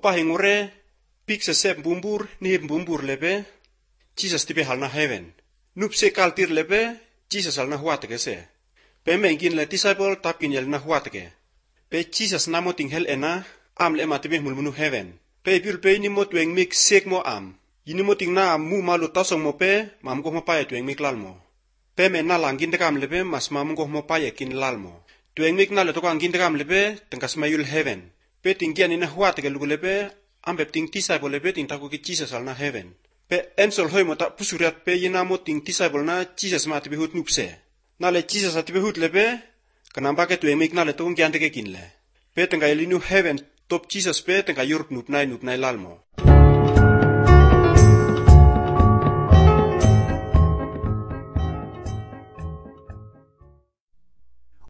Opa hingure pik se sep bumbur ni bumbur lebe Jesus tipe hal na heaven. Nup se kaltir lebe Jesus hal na huateke se. Pe mengin le disciple tapin yel na huateke. Pe Jesus namo ting hel ena am le matibe mulmunu heaven. Pe bil pe ni mo tueng mik sek mo am. Yini mo ting na am mu malu tasong mo pe mam ko mo pa tueng mik lal mo. Pe me na langin dekam lebe mas mam ko mo pa kin lal mo. Tueng mik na le to angin dekam lebe tengkas mayul heaven. Pe tingkian ina huateke lugu lebe am pe ting disciple lebe ting taku ki Jesus al na heaven. Pe ensol hoy mo ta pusuriat pe yina mo ting disciple na Jesus ma tibe hut nupse. Na le Jesus atibe hut lebe kanamba ke tueng mik na le to ngkian teke kin le. Pe tengka elinu heaven top Jesus pe tengka yurp nup nai lal mo.